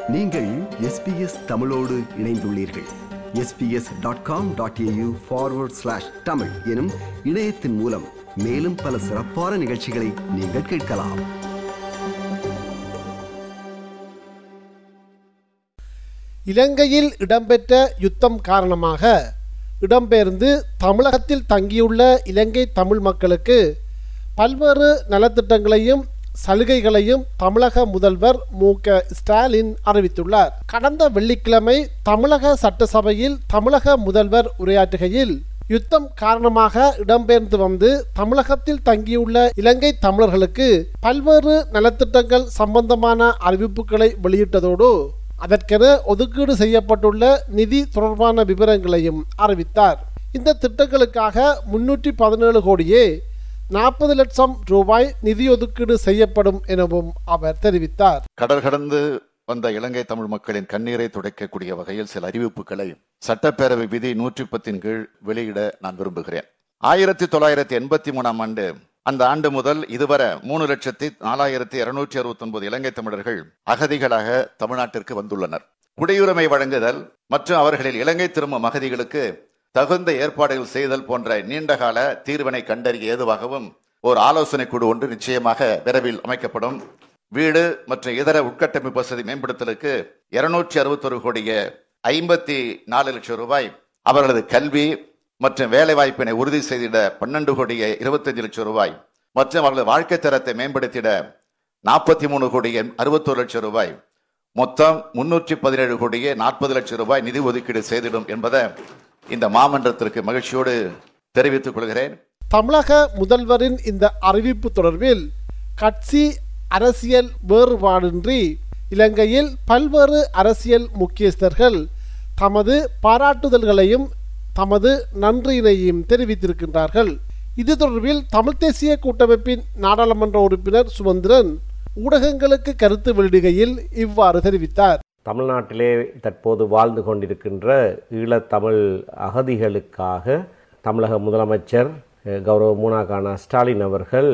நீங்கள் SBS தமிழோடு இணைந்துள்ளீர்கள். sbs.com.au/tamil எனும் இணையத்தின் மூலம் மேலும் பல சிறப்பான நிகழ்ச்சிகளை நீங்கள் கேட்கலாம். இலங்கையில் இடம்பெற்ற யுத்தம் காரணமாக இடம்பெயர்ந்து தமிழகத்தில் தங்கியுள்ள இலங்கை தமிழ் மக்களுக்கு பல்வேறு நலத்திட்டங்களையும் சலுகைகளையும் தமிழக முதல்வர் மு.க. ஸ்டாலின் அறிவித்துள்ளார். கடந்த வெள்ளிக்கிழமை தமிழக சட்டசபையில் தமிழக முதல்வர் உரையாற்றுகையில், யுத்தம் காரணமாக இடம்பெயர்ந்து வந்து தமிழகத்தில் தங்கியுள்ள இலங்கை தமிழர்களுக்கு பல்வேறு நலத்திட்டங்கள் சம்பந்தமான அறிவிப்புகளை வெளியிட்டதோடு அதற்கென ஒதுக்கீடு செய்யப்பட்டுள்ள நிதி தொடர்பான விவரங்களையும் அறிவித்தார். இந்த திட்டங்களுக்காக 317 கோடியே 40 லட்சம் ரூபாய் நிதி ஒதுக்கீடு செய்யப்படும் எனவும் அவர் தெரிவித்தார். கடல் கடந்து வந்த இலங்கை தமிழ் மக்களின் கண்ணீரை துடைக்கக்கூடிய வகையில் சில அறிவிப்புகளை சட்டப்பேரவை விதி 110 கீழ் வெளியிட நான் விரும்புகிறேன். 1983 ஆண்டு அந்த ஆண்டு முதல் இதுவரை 3,04,269 இலங்கை தமிழர்கள் அகதிகளாக தமிழ்நாட்டிற்கு வந்துள்ளனர். குடியுரிமை வழங்குதல் மற்றும் அவர்களில் இலங்கை திரும்பும் அகதிகளுக்கு தகுந்த ஏற்பாடுகள் செய்தல் போன்ற நீண்டகால தீர்வினை கண்டறிய ஏதுவாகவும் ஒரு ஆலோசனை குழு ஒன்று நிச்சயமாக விரைவில் அமைக்கப்படும். வீடு மற்றும் இதர உட்கட்டமைப்பு வசதி மேம்படுத்தலுக்கு 261 கோடியே 54 லட்சம் ரூபாய், அவர்களது கல்வி மற்றும் வேலை வாய்ப்பினை உறுதி செய்திட 12 கோடியே 25 லட்சம் ரூபாய் மற்றும் அவர்களது வாழ்க்கை தரத்தை மேம்படுத்திட 43 கோடியே 61 லட்சம் ரூபாய், மொத்தம் 317 கோடியே 40 லட்சம் ரூபாய் நிதி ஒதுக்கீடு செய்திடும் என்பதை இந்த மாமன்றத்திற்கு மகிழ்ச்சியோடு தெரிவித்துக் கொள்கிறேன். தமிழக முதல்வரின் இந்த அறிவிப்பு தொடர்பில் கட்சி அரசியல் வேறுபாடின்றி இலங்கையில் பல்வேறு அரசியல் முக்கியஸ்தர்கள் தமது பாராட்டுதல்களையும் தமது நன்றியினையும் தெரிவித்திருக்கின்றார்கள். இது தொடர்பில் தமிழ் தேசிய கூட்டமைப்பின் நாடாளுமன்ற உறுப்பினர் சுமந்திரன் ஊடகங்களுக்கு கருத்து வெளியிடுகையில் இவ்வாறு தெரிவித்தார். தமிழ்நாட்டிலே தற்போது வாழ்ந்து கொண்டிருக்கின்ற ஈழத்தமிழ் அகதிகளுக்காக தமிழக முதலமைச்சர் கௌரவ மூனாகானா ஸ்டாலின் அவர்கள்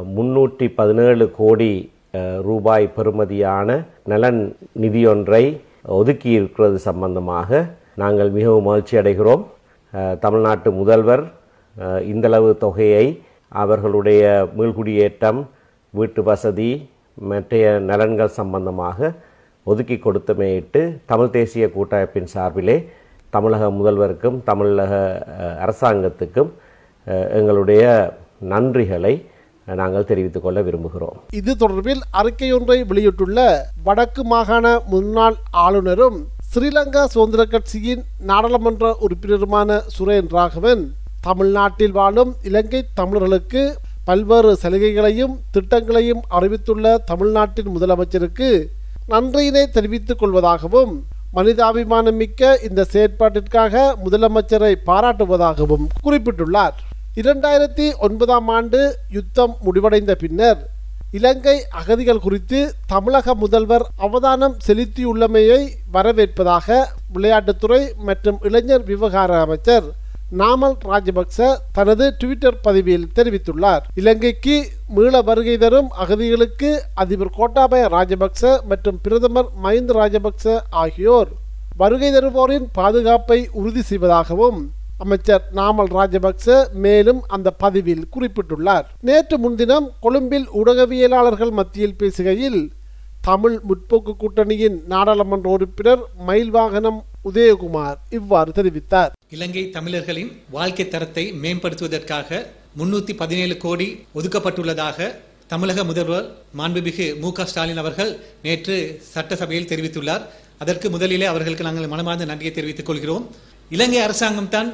317 கோடி ரூபாய் பெறுமதியான நலன் நிதியொன்றை ஒதுக்கியிருக்கிறது சம்பந்தமாக நாங்கள் மிகவும் மகிழ்ச்சி அடைகிறோம். தமிழ்நாட்டு முதல்வர் இந்தளவு தொகையை அவர்களுடைய மீள்குடியேற்றம், வீட்டு வசதி, மற்ற நலன்கள் சம்பந்தமாக ஒதுக்கி கொடுத்தமையிட்டு தமிழ் தேசிய கூட்டமைப்பின் சார்பிலே தமிழக முதல்வருக்கும் தமிழக அரசாங்கத்துக்கும் எங்களுடைய நன்றிகளை நாங்கள் தெரிவித்துக் கொள்ள விரும்புகிறோம். இது தொடர்பில் அறிக்கையொன்றை வெளியிட்டுள்ள வடக்கு மாகாண முன்னாள் ஆளுநரும் ஸ்ரீலங்கா சுதந்திர கட்சியின் நாடாளுமன்ற உறுப்பினருமான சுரேன் ராகவன், தமிழ்நாட்டில் வாழும் இலங்கை தமிழர்களுக்கு பல்வேறு சலுகைகளையும் திட்டங்களையும் அறிவித்துள்ள தமிழ்நாட்டின் முதலமைச்சருக்கு நன்றியினை தெரிவித்துக் கொள்வதாகவும் மனிதாபிமானம் மிக்க இந்த செயற்பாட்டிற்காக முதலமைச்சரை பாராட்டுவதாகவும் குறிப்பிட்டுள்ளார். 2009 ஆண்டு யுத்தம் முடிவடைந்த பின்னர் இலங்கை அகதிகள் குறித்து தமிழக முதல்வர் அவதானம் செலுத்தியுள்ளமையை வரவேற்பதாக விளையாட்டுத்துறை மற்றும் இளைஞர் விவகார அமைச்சர் நாமல் ராஜபக்ச தனது ட்விட்டர் பதிவில் தெரிவித்துள்ளார். இலங்கைக்கு மீள வருகை தரும் அகதிகளுக்கு அதிபர் கோட்டாபய ராஜபக்ச மற்றும் பிரதமர் மஹிந்த ராஜபக்ச ஆகியோர் வருகை தருவோரின் பாதுகாப்பை உறுதி செய்வதாகவும் அமைச்சர் நாமல் ராஜபக்ச மேலும் அந்த பதிவில் குறிப்பிட்டுள்ளார். நேற்று முன்தினம் கொழும்பில் ஊடகவியலாளர்கள் மத்தியில் பேசுகையில் தமிழ் முற்போக்கு கூட்டணியின் நாடாளுமன்ற உறுப்பினர் மயில்வாகனம் உதயகுமார் இவ்வாறு தெரிவித்தார். இலங்கை தமிழர்களின் வாழ்க்கை தரத்தை மேம்படுத்துவதற்காக 317 கோடி ஒதுக்கப்பட்டுள்ளதாக தமிழக முதல்வர் மாண்புமிகு மு.க. ஸ்டாலின் அவர்கள் நேற்று சட்டசபையில் தெரிவித்துள்ளார். அதற்கு முதலிலே அவர்களுக்கு நாங்கள் மனமார்ந்த நன்றியை தெரிவித்துக் கொள்கிறோம். இலங்கை அரசாங்கம் தான்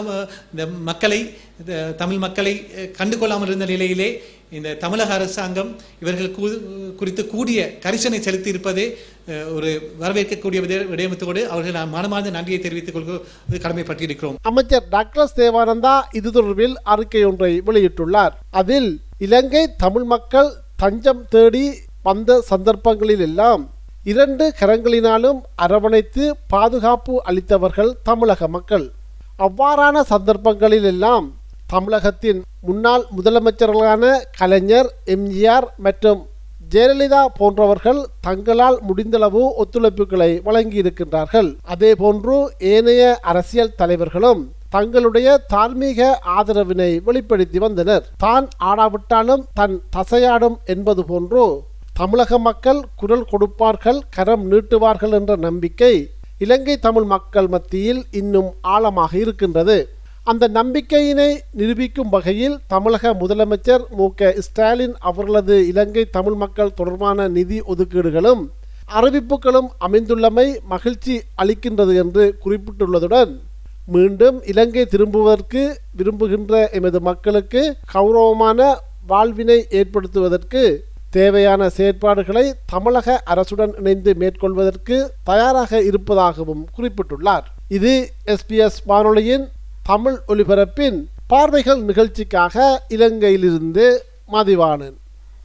தமிழ் மக்களை கண்டுகொள்ளாமல் இருந்த நிலையிலே இந்த தமிழக அரசாங்கம் இவர்கள் குறித்து கூடிய கரிசனை செலுத்தி இருப்பதே ஒரு வரவேற்கக்கூடிய விடயத்தோடு அவர்கள் மனமார்ந்த நன்றியை தெரிவித்துக் கொள்வது கடமைப்பட்டிருக்கிறோம். அமைச்சர் டாக்டர் தேவானந்தா இது தொடர்பில் அறிக்கை ஒன்றை வெளியிட்டுள்ளார். அதில் இலங்கை தமிழ் மக்கள் தஞ்சம் தேடி வந்த சந்தர்ப்பங்களில் எல்லாம் 2 கரங்களினாலும் அரவணைத்து பாதுகாப்பு அளித்தவர்கள் தமிழக மக்கள். அவ்வாறான சந்தர்ப்பங்களில் எல்லாம் தமிழகத்தின் முன்னாள் முதலமைச்சர்களான கலைஞர், எம்ஜிஆர் மற்றும் ஜெயலலிதா போன்றவர்கள் தங்களால் முடிந்தளவு ஒத்துழைப்புகளை வழங்கியிருக்கின்றார்கள். அதே போன்று ஏனைய அரசியல் தலைவர்களும் தங்களுடைய தார்மீக ஆதரவினை வெளிப்படுத்தி வந்தனர். தான் ஆடாவிட்டாலும் தன் தசையாடும் என்பது போன்று தமிழக மக்கள் குரல் கொடுப்பார்கள், கரம் நீட்டுவார்கள் என்ற நம்பிக்கை இலங்கை தமிழ் மக்கள் மத்தியில் இன்னும் ஆழமாக இருக்கின்றது. அந்த நம்பிக்கையினை நிரூபிக்கும் வகையில் தமிழக முதலமைச்சர் மு.க. ஸ்டாலின் அவர்களது இலங்கை தமிழ் மக்கள் தொடர்பான நிதி ஒதுக்கீடுகளும் அறிவிப்புகளும் அமைந்துள்ளமை மகிழ்ச்சி அளிக்கின்றது என்று குறிப்பிட்டுள்ளதுடன் மீண்டும் இலங்கை திரும்புவதற்கு விரும்புகின்ற எமது மக்களுக்கு கௌரவமான வாழ்வினை ஏற்படுத்துவதற்கு தேவையான செயற்பாடுகளை தமிழக அரசுடன் இணைந்து மேற்கொள்வதற்கு தயாராக இருப்பதாகவும் குறிப்பிட்டுள்ளார். இது SBS வானொலியின் தமிழ் ஒலிபரப்பின் பார்வைகள் நிகழ்ச்சிக்காக இலங்கையிலிருந்து மதிவாணன்.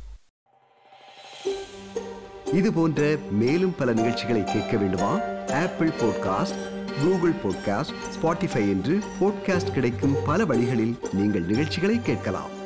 இது போன்ற மேலும் பல நிகழ்ச்சிகளை கேட்க வேண்டுமா? Apple podcast, Google podcast, Spotify என்று பாட்காஸ்ட் கிடைக்கும் பல வழிகளில் நீங்கள் நிகழ்ச்சிகளை கேட்கலாம்.